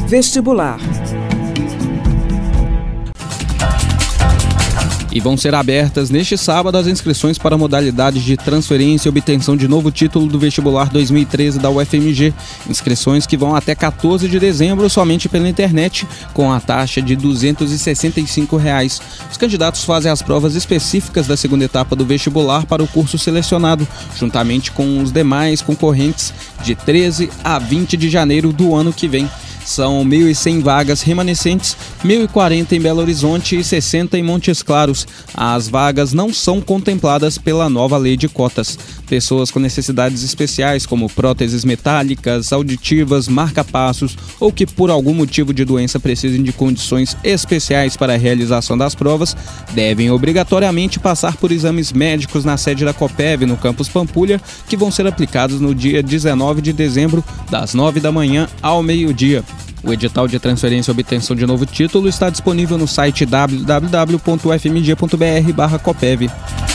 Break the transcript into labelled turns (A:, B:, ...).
A: Vestibular.
B: E vão ser abertas neste sábado as inscrições para a modalidade de transferência e obtenção de novo título do vestibular 2013 da UFMG. Inscrições que vão até 14 de dezembro somente pela internet, com a taxa de R$ 265. Os candidatos fazem as provas específicas da segunda etapa do vestibular para o curso selecionado, juntamente com os demais concorrentes, de 13 a 20 de janeiro do ano que vem. São 1.100 vagas remanescentes, 1.040 em Belo Horizonte e 60 em Montes Claros. As vagas não são contempladas pela nova lei de cotas. Pessoas com necessidades especiais, como próteses metálicas, auditivas, marca-passos ou que por algum motivo de doença precisem de condições especiais para a realização das provas, devem obrigatoriamente passar por exames médicos na sede da Copeve, no campus Pampulha, que vão ser aplicados no dia 19 de dezembro, das 9 da manhã ao meio-dia. O edital de transferência e obtenção de novo título está disponível no site www.ufmg.br/Copeve.